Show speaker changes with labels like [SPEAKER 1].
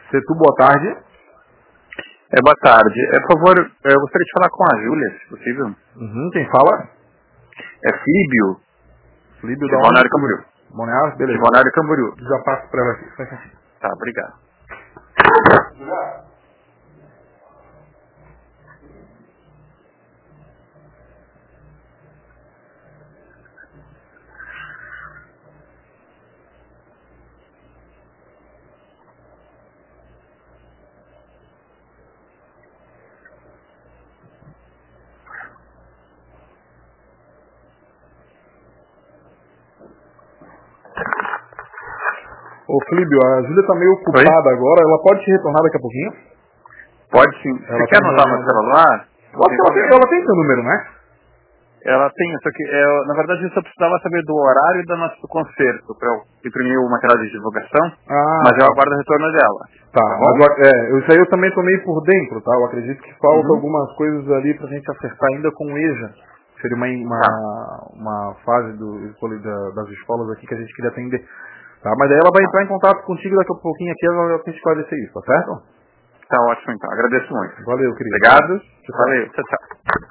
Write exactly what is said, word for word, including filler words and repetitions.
[SPEAKER 1] Setu, boa tarde.
[SPEAKER 2] É, boa tarde. É, por favor, eu gostaria de falar com a Júlia, se possível.
[SPEAKER 1] Uhum, quem fala?
[SPEAKER 2] É Flíbio.
[SPEAKER 1] Flíbio
[SPEAKER 2] de
[SPEAKER 1] da
[SPEAKER 2] Balneário
[SPEAKER 1] onde?
[SPEAKER 2] Camboriú.
[SPEAKER 1] Balneário? Beleza.
[SPEAKER 2] De Balneário Camboriú.
[SPEAKER 1] Já passo para ela aqui.
[SPEAKER 2] Tá, obrigado.
[SPEAKER 1] Ô Flíbio, a Júlia tá meio ocupada
[SPEAKER 2] Oi?
[SPEAKER 1] agora, ela pode te retornar daqui a pouquinho?
[SPEAKER 2] Pode sim.
[SPEAKER 1] Ela
[SPEAKER 2] Você quer
[SPEAKER 1] tá
[SPEAKER 2] anotar meu
[SPEAKER 1] reunião.
[SPEAKER 2] celular?
[SPEAKER 1] Pode que ela tem, ela tem seu número, né?
[SPEAKER 2] Ela tem, só que, é, na verdade, eu só precisava saber do horário do nosso concerto, para eu imprimir o material de divulgação,
[SPEAKER 1] Ah,
[SPEAKER 2] mas eu
[SPEAKER 1] tá.
[SPEAKER 2] aguardo o retorno dela.
[SPEAKER 1] Tá,
[SPEAKER 2] Tá
[SPEAKER 1] mas
[SPEAKER 2] bom?
[SPEAKER 1] eu- é, isso aí eu também tô meio por dentro, tá? Eu acredito que falta
[SPEAKER 2] Uhum.
[SPEAKER 1] algumas coisas ali pra gente acertar ainda com o EJA. Seria uma, uma,
[SPEAKER 2] Tá.
[SPEAKER 1] uma fase do, da- das escolas aqui que a gente queria atender. Tá, mas aí ela vai entrar em contato contigo daqui a pouquinho aqui, ela vai esclarecer isso, tá certo?
[SPEAKER 2] Tá ótimo, então. Agradeço muito.
[SPEAKER 1] Valeu, querido.
[SPEAKER 2] Obrigado.
[SPEAKER 1] Tchau, tchau.
[SPEAKER 2] Valeu. Tchau, tchau.